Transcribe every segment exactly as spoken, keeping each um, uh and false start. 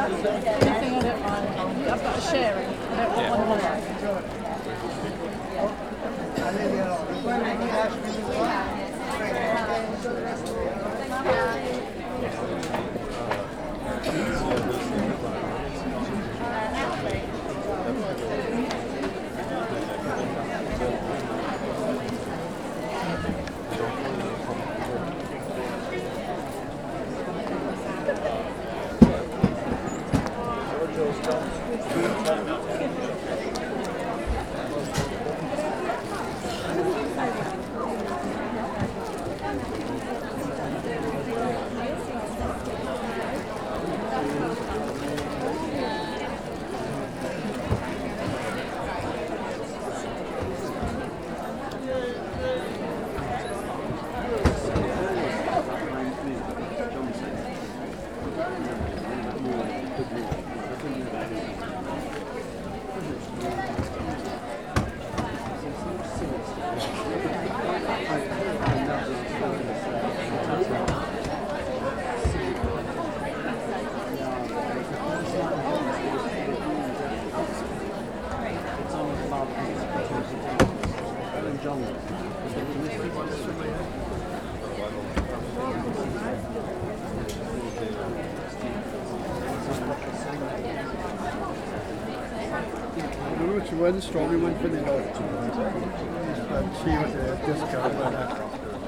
Anything I don't mind. I've got a sharing. I don't want one of them. Which one? Strawberry one for the north. And she was a discount for that.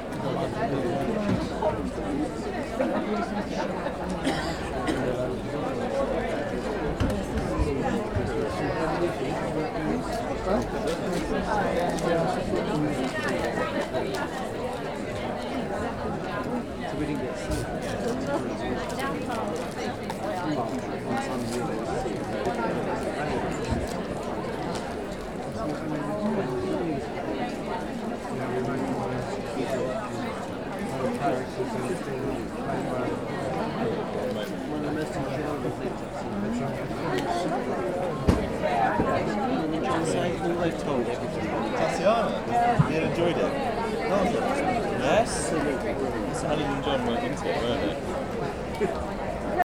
So we didn't Tatiana, you enjoyed it? Yes? So Alan and John went into it, weren't